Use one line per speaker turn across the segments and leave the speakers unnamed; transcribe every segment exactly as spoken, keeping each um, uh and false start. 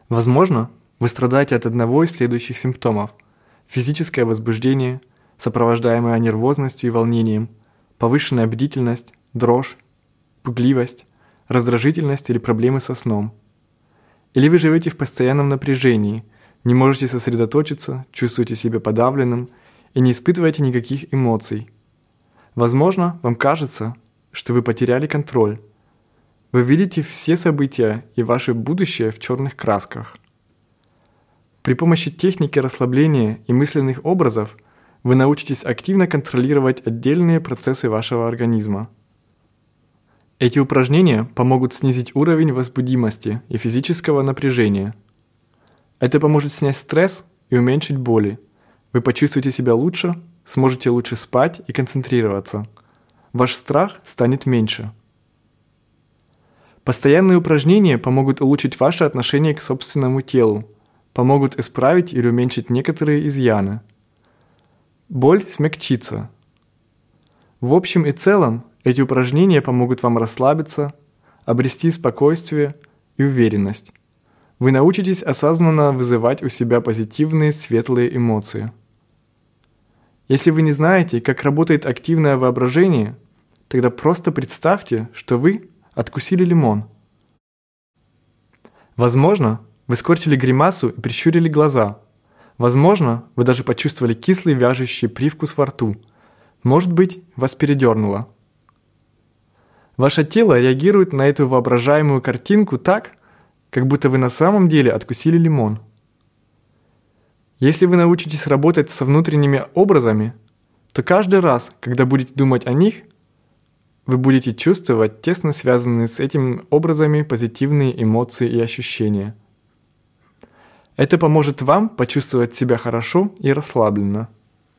Возможно, вы страдаете от одного из следующих симптомов: физическое возбуждение, сопровождаемое нервозностью и волнением, повышенная бдительность, дрожь, пугливость, раздражительность или проблемы со сном. Или вы живете в постоянном напряжении, не можете сосредоточиться, чувствуете себя подавленным и не испытываете никаких эмоций. Возможно, вам кажется, что вы потеряли контроль. Вы видите все события и ваше будущее в черных красках. При помощи техники расслабления и мысленных образов вы научитесь активно контролировать отдельные процессы вашего организма. Эти упражнения помогут снизить уровень возбудимости и физического напряжения. Это поможет снять стресс и уменьшить боли. Вы почувствуете себя лучше, сможете лучше спать и концентрироваться. Ваш страх станет меньше. Постоянные упражнения помогут улучшить ваше отношение к собственному телу, помогут исправить или уменьшить некоторые изъяны. Боль смягчится. В общем и целом, эти упражнения помогут вам расслабиться, обрести спокойствие и уверенность. Вы научитесь осознанно вызывать у себя позитивные, светлые эмоции. Если вы не знаете, как работает активное воображение, тогда просто представьте, что вы откусили лимон. Возможно, вы скорчили гримасу и прищурили глаза. Возможно, вы даже почувствовали кислый вяжущий привкус во рту. Может быть, вас передернуло. Ваше тело реагирует на эту воображаемую картинку так, как будто вы на самом деле откусили лимон. Если вы научитесь работать со внутренними образами, то каждый раз, когда будете думать о них, вы будете чувствовать тесно связанные с этими образами позитивные эмоции и ощущения. Это поможет вам почувствовать себя хорошо и расслабленно.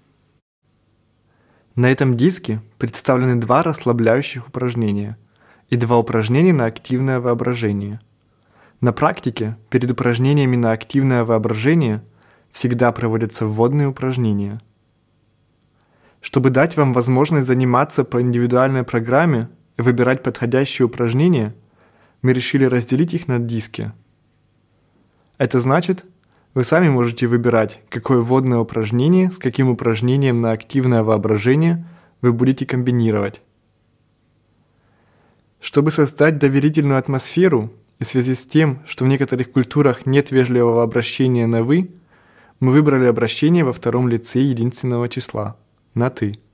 На этом диске представлены два расслабляющих упражнения и два упражнения на активное воображение. На практике перед упражнениями на активное воображение всегда проводятся вводные упражнения. Чтобы дать вам возможность заниматься по индивидуальной программе и выбирать подходящие упражнения, мы решили разделить их на диске. Это значит, вы сами можете выбирать, какое вводное упражнение с каким упражнением на активное воображение вы будете комбинировать. Чтобы создать доверительную атмосферу и в связи с тем, что в некоторых культурах нет вежливого обращения на «вы», мы выбрали обращение во втором лице единственного числа – на «ты».